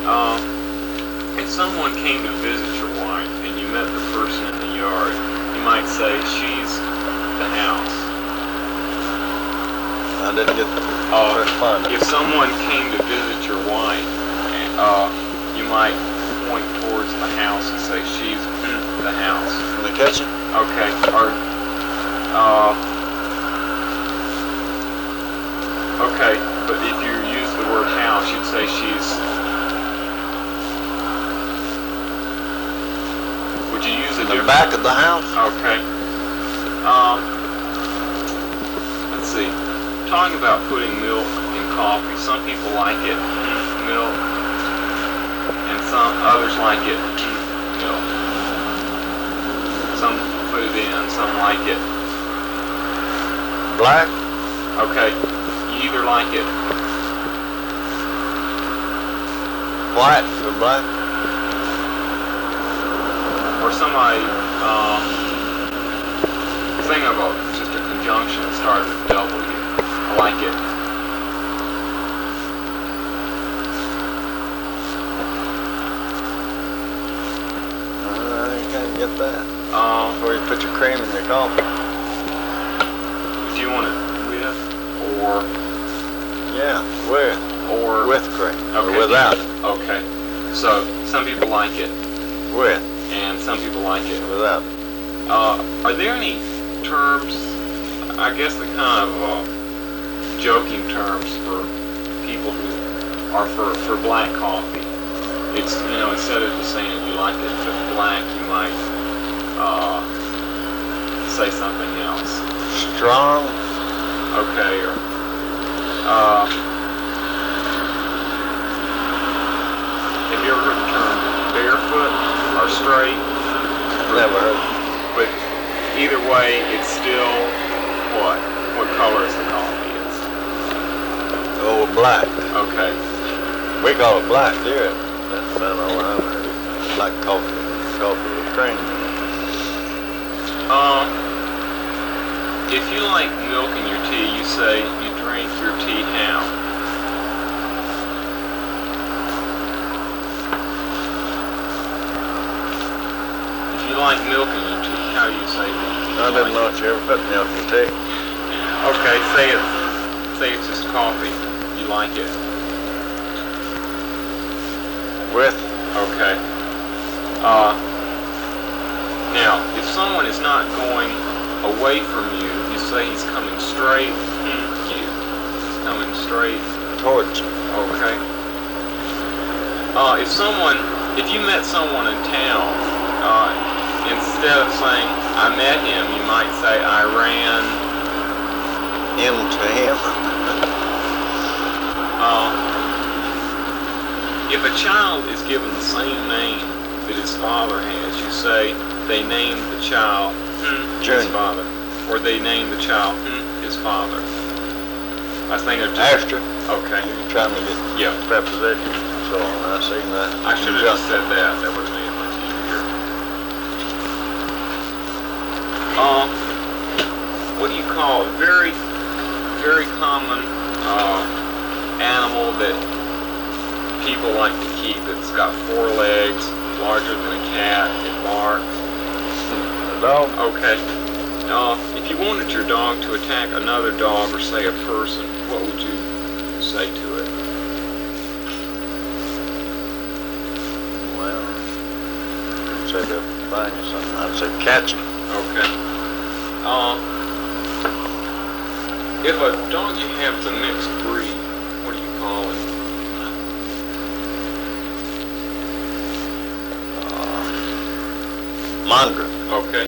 Um, if someone came to visit your wife and you met the person in the yard, you might say, she's the house. I didn't get the first part. If someone came to visit your wife, you might point towards the house and say, she's the house. In the kitchen? Okay. Or, okay, but if you use the word house, you'd say she's... Would you use a In the back of the house? Okay. Let's see. Talking about putting milk in coffee, some people like it milk, and some others like it milk. Some put it in, some like it black. Okay, you either like it White or black? or somebody think of just a conjunction that starts with W. I like it. I can't get that. Where you put your cream in your coffee. Do you want it with or? Yeah, with. Or with cream. Okay. Or without it. Okay. So some people like it with, and some people like it without. Are there any terms? I guess the kind of joking terms for people who are for black coffee. It's, you know, instead of just saying if you like it black, you might say something else. Strong. Okay. Or have you ever heard the term barefoot or straight? Never heard. But either way, it's still what? What color is the coffee? It's oh, black. Okay. We call it black here. That's all I heard. Black coffee. Coffee with cream. If you like milk in your tea, you say you drink your tea how? If you like milk in your tea, how do you say that? I didn't know if you ever put milk in tea. Okay, say it's just coffee. You like it. With. Okay. Now, if someone is not going away from you, you say he's coming straight you. He's coming straight towards you. Okay. If you met someone in town, instead of saying I met him, you might say I ran into him. If a child is given the same name that his father has, you say they named the child his father, or they named the child his father. I think of After. Okay. You're trying to get prepositions and so on. I seen that. I should have just said that. That would have made it much easier. What do you call a very, very common animal that people like to keep? It's got 4 legs, larger than a cat. It barks. A dog. Okay. If you wanted your dog to attack another dog or say a person, what would you say to it? Well, I'd say to find you something. I'd say catch him. Okay. If a dog you have is a mixed breed, what do you call it? Mongrel. Okay.